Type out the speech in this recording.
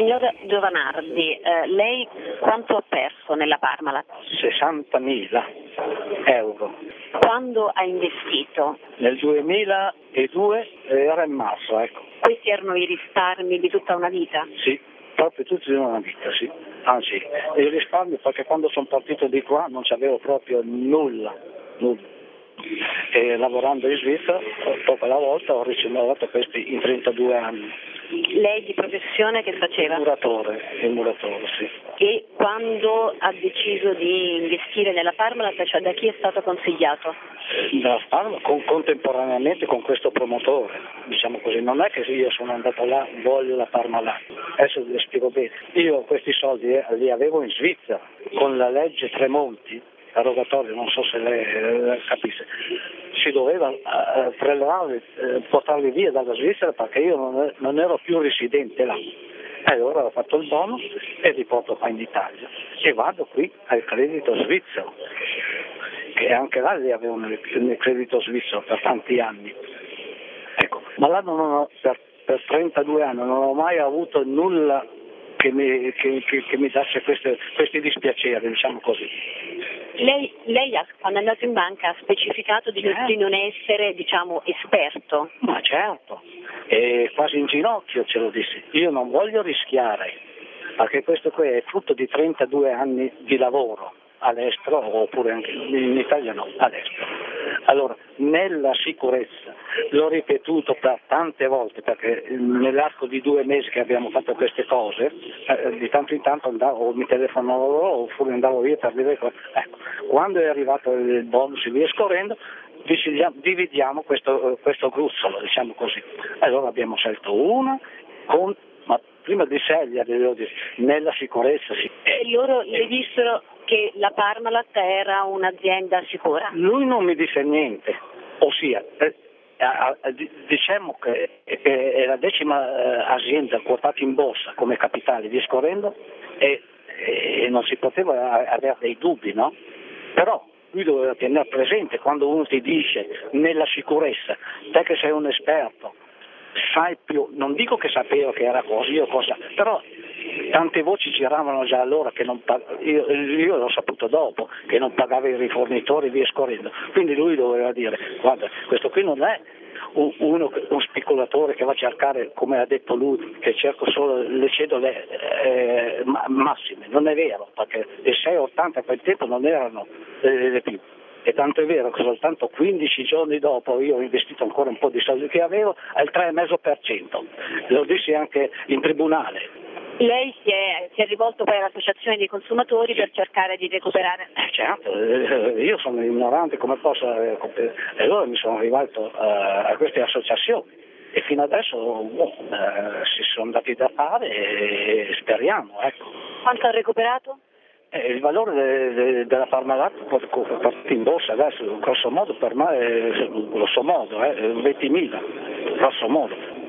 Signor Giovanardi, lei quanto ha perso nella Parmalat? 60.000 euro. Quando ha investito? Nel 2002 era in marzo, ecco. Questi erano i risparmi di tutta una vita? Sì, proprio tutti di una vita, sì. Anzi, il risparmio perché quando sono partito di qua non c'avevo proprio nulla. E lavorando in Svizzera, dopo la volta ho ricevuto questi in 32 anni. Lei di professione che faceva? Il muratore, sì. E quando ha deciso di investire nella Parmalat, cioè da chi è stato consigliato? Nella Parmalat, contemporaneamente con questo promotore, diciamo così. Non è che io sono andato là, voglio la Parmalat. Adesso vi spiego bene. Io questi soldi li avevo in Svizzera, con la legge Tremonti, erogatorio, non so se lei capisce, si doveva prelevare, portarli via dalla Svizzera perché io non ero più residente là. E allora ho fatto il bonus e li porto qua in Italia e vado qui al credito svizzero, che anche là li avevo nel credito svizzero per tanti anni. Ecco, ma là non ho, per 32 anni non ho mai avuto nulla che mi dasse questi dispiaceri, diciamo così. Lei quando è andato in banca ha specificato di non essere, diciamo, esperto? Ma certo, e quasi in ginocchio ce lo dissi. Io non voglio rischiare, perché questo qui è frutto di 32 anni di lavoro all'estero, oppure anche in Italia no, all'estero. Allora, nella sicurezza, l'ho ripetuto per tante volte, perché nell'arco di 2 mesi che abbiamo fatto queste cose, di tanto in tanto andavo, o mi telefonavo loro, oppure andavo via per dire ecco, quando è arrivato il bonus e via scorrendo, dividiamo questo gruzzolo, diciamo così. Allora abbiamo scelto una, ma prima di scegliere, nella sicurezza sì. E loro le dissero che la Parmalat era un'azienda sicura? Lui non mi disse niente, ossia diciamo che è la 10ª azienda quotata in borsa come capitale via scorrendo e non si poteva avere dei dubbi, no? Però lui doveva tenere presente quando uno ti dice nella sicurezza, te che sei un esperto, sai più, non dico che sapevo che era così o cosa, però tante voci giravano già allora che io l'ho saputo dopo che non pagava i rifornitori via scorrendo, quindi lui doveva dire guarda, questo qui non è uno speculatore che va a cercare, come ha detto lui, che cerco solo le cedole massime, non è vero, perché le 6,80 a quel tempo non erano le più. E tanto è vero che soltanto 15 giorni dopo io ho investito ancora un po' di soldi che avevo al 3,5%. Lo dissi anche in tribunale. Lei si è rivolto poi all'associazione dei consumatori per cercare di recuperare? Certo, io sono ignorante, come posso e allora mi sono rivolto a queste associazioni e fino adesso si sono dati da fare e speriamo, ecco. Quanto ha recuperato? Il valore della Parmalat in borsa adesso, grosso modo per me, 20.000, grosso modo.